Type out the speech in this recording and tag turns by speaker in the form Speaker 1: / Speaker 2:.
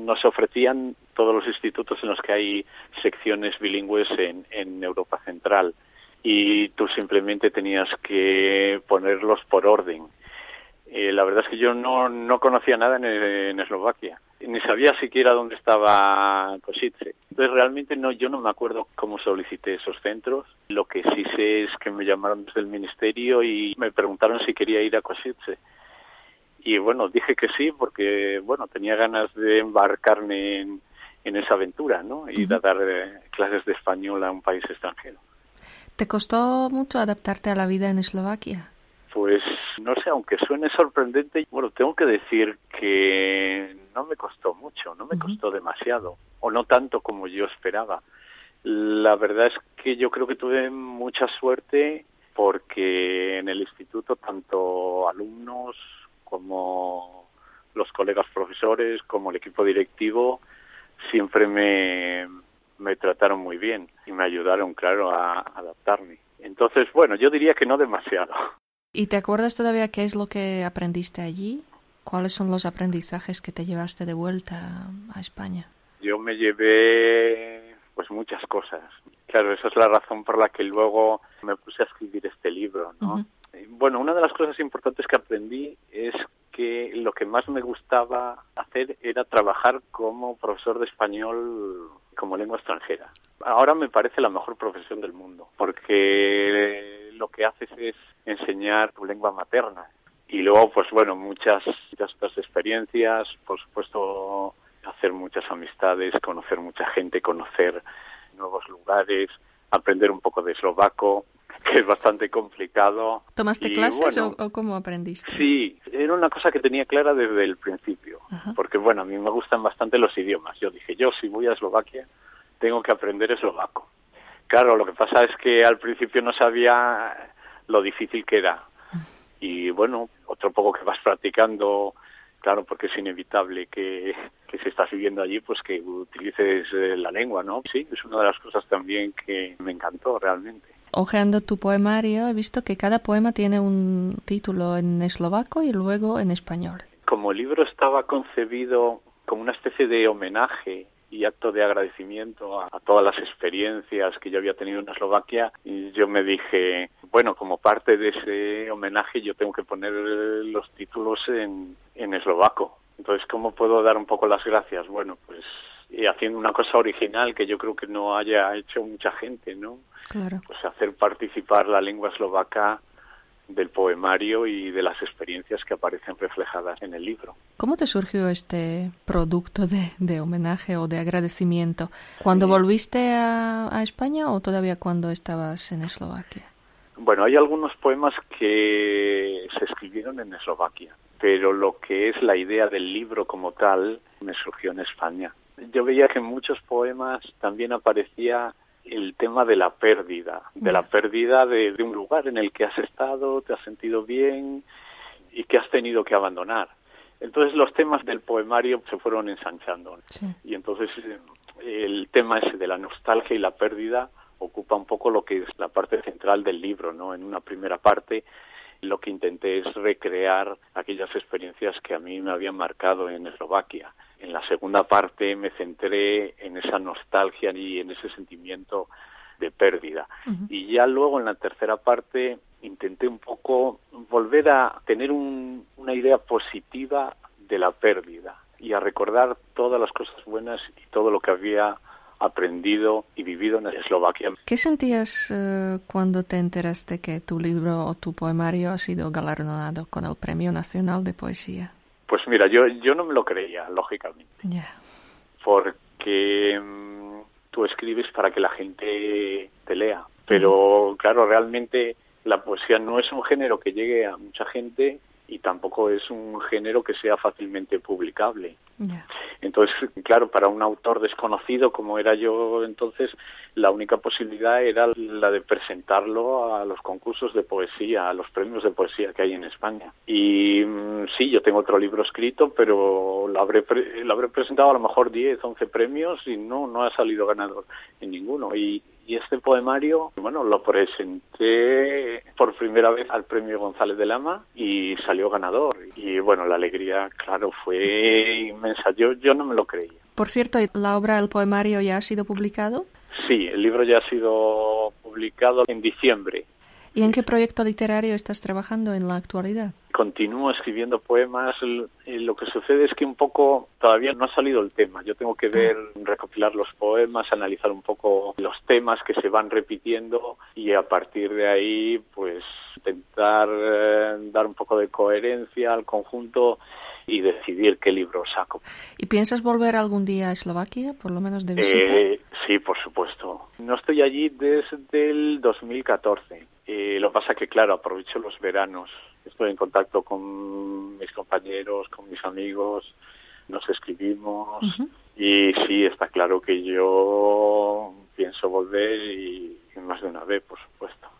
Speaker 1: nos ofrecían todos los institutos en los que hay secciones bilingües en Europa Central, y tú simplemente tenías que ponerlos por orden. La verdad es que yo no conocía nada en Eslovaquia, ni sabía siquiera dónde estaba Košice. Entonces realmente yo no me acuerdo cómo solicité esos centros. Lo que sí sé es que me llamaron desde el ministerio y me preguntaron si quería ir a Košice. Y bueno, dije que sí porque tenía ganas de embarcarme en esa aventura, ¿no? Ir a dar clases de español a un país extranjero.
Speaker 2: ¿Te costó mucho adaptarte a la vida en Eslovaquia?
Speaker 1: Pues no sé, aunque suene sorprendente, tengo que decir que no me costó mucho, no me costó demasiado, o no tanto como yo esperaba. La verdad es que yo creo que tuve mucha suerte porque en el instituto tanto alumnos como los colegas profesores, como el equipo directivo, siempre me trataron muy bien y me ayudaron, claro, a adaptarme. Entonces, yo diría que no demasiado.
Speaker 2: ¿Y te acuerdas todavía qué es lo que aprendiste allí? ¿Cuáles son los aprendizajes que te llevaste de vuelta a España?
Speaker 1: Yo me llevé muchas cosas. Claro, esa es la razón por la que luego me puse a escribir este libro, ¿no? Una de las cosas importantes que aprendí es que lo que más me gustaba hacer era trabajar como profesor de español como lengua extranjera. Ahora me parece la mejor profesión del mundo, porque lo que haces es enseñar tu lengua materna. Y luego, muchas otras experiencias, por supuesto, hacer muchas amistades, conocer mucha gente, conocer nuevos lugares, aprender un poco de eslovaco, que es bastante complicado.
Speaker 2: ¿Tomaste clases o cómo aprendiste?
Speaker 1: Sí, era una cosa que tenía clara desde el principio, porque a mí me gustan bastante los idiomas. Yo dije, si voy a Eslovaquia, tengo que aprender eslovaco. Claro, lo que pasa es que al principio no sabía lo difícil que era. Y otro poco que vas practicando, claro, porque es inevitable que si estás viviendo allí, pues que utilices la lengua, ¿no? Sí, es una de las cosas también que me encantó realmente.
Speaker 2: Ojeando tu poemario, he visto que cada poema tiene un título en eslovaco y luego en español.
Speaker 1: Como el libro estaba concebido como una especie de homenaje y acto de agradecimiento a todas las experiencias que yo había tenido en Eslovaquia, y yo me dije, como parte de ese homenaje yo tengo que poner los títulos en eslovaco. Entonces, ¿cómo puedo dar un poco las gracias? Haciendo una cosa original que yo creo que no haya hecho mucha gente, ¿no?
Speaker 2: Claro.
Speaker 1: Pues hacer participar la lengua eslovaca del poemario y de las experiencias que aparecen reflejadas en el libro.
Speaker 2: ¿Cómo te surgió este producto de homenaje o de agradecimiento? ¿Cuándo volviste a España o todavía cuando estabas en Eslovaquia?
Speaker 1: Hay algunos poemas que se escribieron en Eslovaquia, pero lo que es la idea del libro como tal me surgió en España. Yo veía que en muchos poemas también aparecía el tema de la pérdida, de un lugar en el que has estado, te has sentido bien y que has tenido que abandonar. Entonces los temas del poemario se fueron ensanchando. Sí. Y entonces el tema ese de la nostalgia y la pérdida ocupa un poco lo que es la parte central del libro, ¿no? En una primera parte lo que intenté es recrear aquellas experiencias que a mí me habían marcado en Eslovaquia. En la segunda parte me centré en esa nostalgia y en ese sentimiento de pérdida. Y ya luego en la tercera parte intenté un poco volver a tener una idea positiva de la pérdida y a recordar todas las cosas buenas y todo lo que había aprendido y vivido en Eslovaquia.
Speaker 2: ¿Qué sentías cuando te enteraste que tu libro o tu poemario ha sido galardonado con el Premio Nacional de Poesía?
Speaker 1: Pues mira, yo no me lo creía, lógicamente. Porque tú escribes para que la gente te lea. Pero claro, realmente la poesía no es un género que llegue a mucha gente y tampoco es un género que sea fácilmente publicable. Entonces, claro, para un autor desconocido como era yo entonces, la única posibilidad era la de presentarlo a los concursos de poesía, a los premios de poesía que hay en España. Y sí, yo tengo otro libro escrito, pero lo habré presentado a lo mejor 10, 11 premios y no ha salido ganador en ninguno. Y Y este poemario, bueno, lo presenté por primera vez al Premio González de Lama y salió ganador. Y bueno, la alegría, claro, fue inmensa. Yo no me lo creía.
Speaker 2: Por cierto, ¿la obra, el poemario, ya ha sido publicado?
Speaker 1: Sí, el libro ya ha sido publicado en diciembre.
Speaker 2: ¿Y en qué proyecto literario estás trabajando en la actualidad?
Speaker 1: Continúo escribiendo poemas. Lo que sucede es que un poco todavía no ha salido el tema. Yo tengo que recopilar los poemas, analizar un poco los temas que se van repitiendo y a partir de ahí pues intentar dar un poco de coherencia al conjunto y decidir qué libro saco.
Speaker 2: ¿Y piensas volver algún día a Eslovaquia, por lo menos de visita?
Speaker 1: Sí, por supuesto. No estoy allí desde el 2014. Lo que pasa que, claro, aprovecho los veranos. Estoy en contacto con mis compañeros, con mis amigos, nos escribimos. Uh-huh. Y sí, está claro que yo pienso volver y más de una vez, por supuesto.